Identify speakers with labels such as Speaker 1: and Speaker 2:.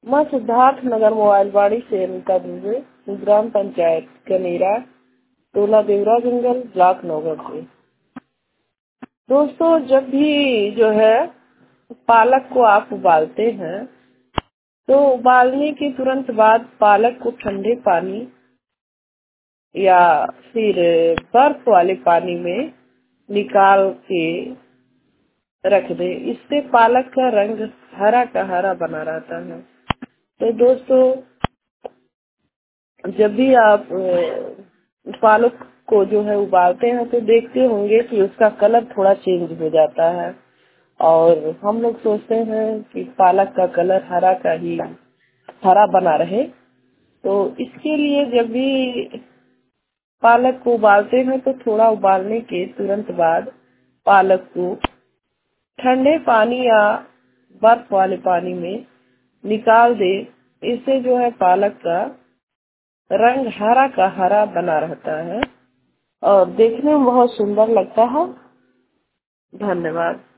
Speaker 1: मैं सिद्धार्थ नगर मोबाइलवाड़ी से अनिता दुबे, ग्राम पंचायत कनेरा, टोला देवरा जंगल, ब्लॉक नौगढ़ से। दोस्तों, जब भी जो है पालक को आप उबालते हैं तो उबालने के तुरंत बाद पालक को ठंडे पानी या फिर बर्फ वाले पानी में निकाल के रख दे। इससे पालक का रंग हरा का हरा बना रहता है। तो दोस्तों, जब भी आप पालक को जो है उबालते हैं तो देखते होंगे कि उसका कलर थोड़ा चेंज हो जाता है और हम लोग सोचते हैं कि पालक का कलर हरा का ही हरा बना रहे। तो इसके लिए जब भी पालक को उबालते हैं तो थोड़ा उबालने के तुरंत बाद पालक को ठंडे पानी या बर्फ वाले पानी में निकाल दे। इससे जो है पालक का रंग हरा का हरा बना रहता है और देखने में बहुत सुंदर लगता है। धन्यवाद।